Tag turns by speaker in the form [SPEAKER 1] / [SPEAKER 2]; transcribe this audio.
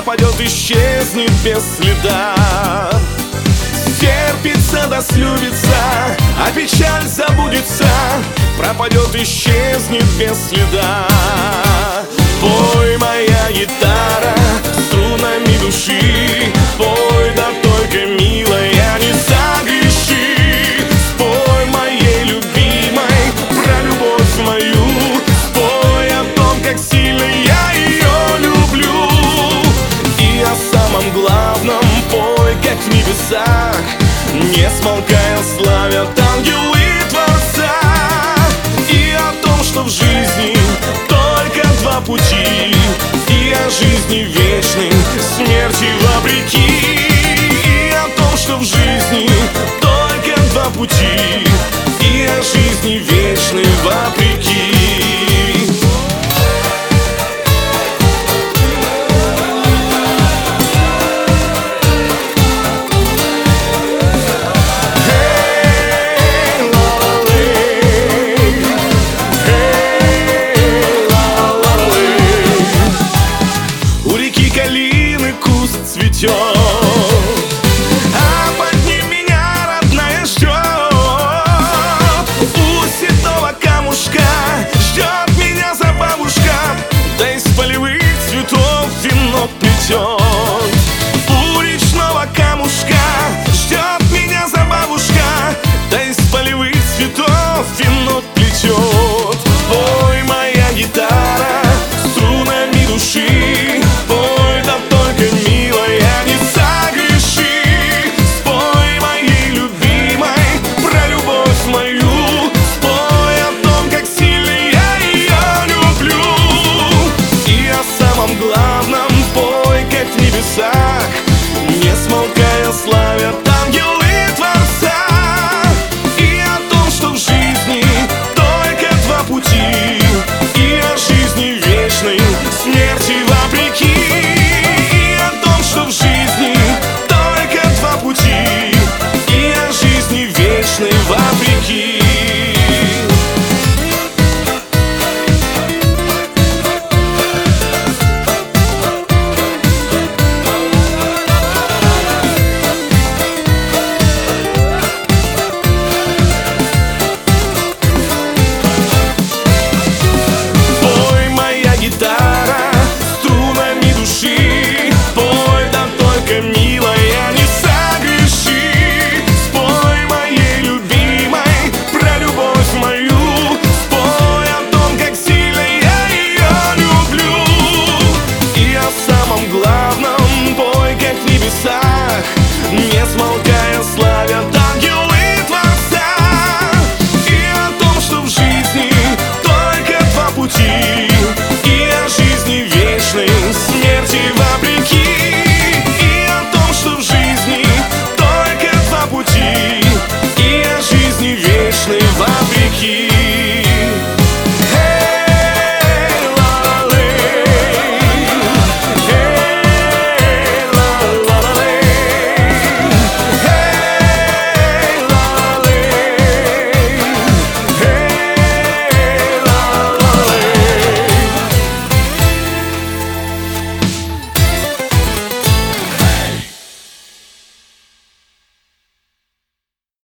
[SPEAKER 1] пропадет, исчезнет без следа. Стерпится да слюбится, а печаль забудется, пропадет, исчезнет без следа. Пой, моя гитара, струнами души, пой, да только, милая, не загреши. Спой моей любимой про любовь мою, спой о том, как сильно я ее люблю. И о самом главном пой, как в небесах, не смолкая славят ангелы Творца. И о том, что в жизни только два пути, и о жизни вечной, смерти вопреки. И о том, что в жизни только два пути, и о жизни вечной.